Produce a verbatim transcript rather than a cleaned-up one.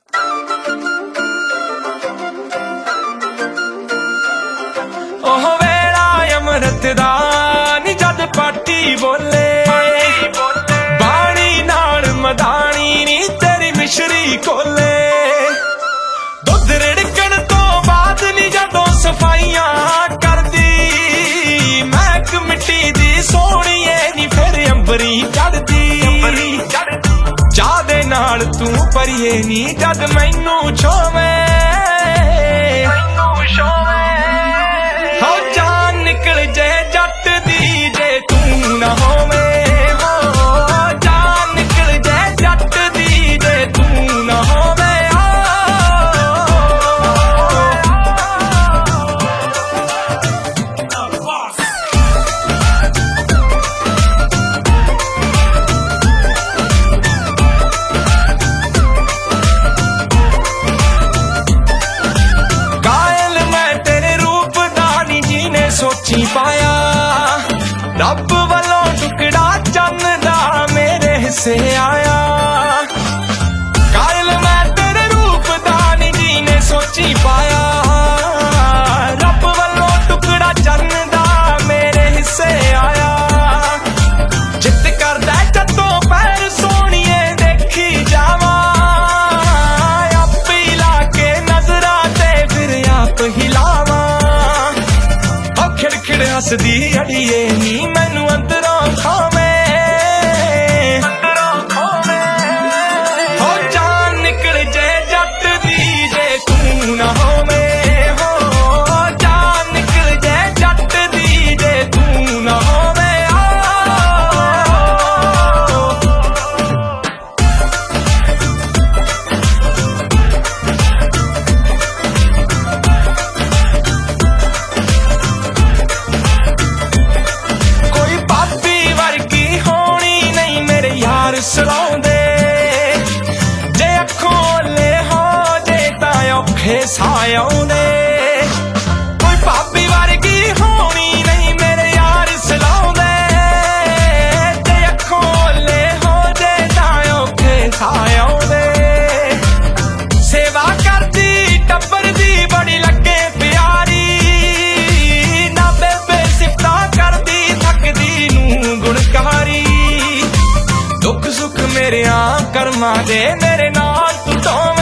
ओह वेला अमृत दा नी जद पाटी बोले, बाणी नाल मदानी नी तेरी मिश्री कोले। दुध रिड़कण तो बाद नी जदों सफाइयां करदी, महक मिट्टी दी सोहणीए नी फिर अंबरी चढ़दी। चाह दे नाल तू परिए नी जद मैनू छोवे, हो जान निकल जे जट दी जे तू ना होवे। हो जान निकल जे जट दी जे तू ना होवे। सोची पाया रब वालों टुकड़ा चन्न दा मेरे हिस्से आया। कायल मैं तेरे रूप दा नी जी ने सोची पाया, रब वालों टुकड़ा चन्न दा मेरे हिस्से आया। चित करदा जदों पैर सोहणीए देखी जावा, आप ला के नजरा ते फिर आप हिलावा। खिड़खिड़ हसदी अड़िए नी मैनू अंदरों खावे, हो जान निकल जे जट दी जे तू ना होवे। हो जान निकल जे जट दी जे तू ना होवे। सलाउंदे जे अखों ले हो जे तां औखे साह आउंदे। कोई भाभी वर्गी होनी नहीं मेरे यार सलाउंदे, जे अखों ले हो जे तां औखे साह आउंदे। सेवा करदी टब्बर दी बड़ी लगे प्यारी, ना बेबे सिफतां करदी थकदी नूं गुणकारी। दुख सुख मेरे कर्मां दे मेरे नाल तू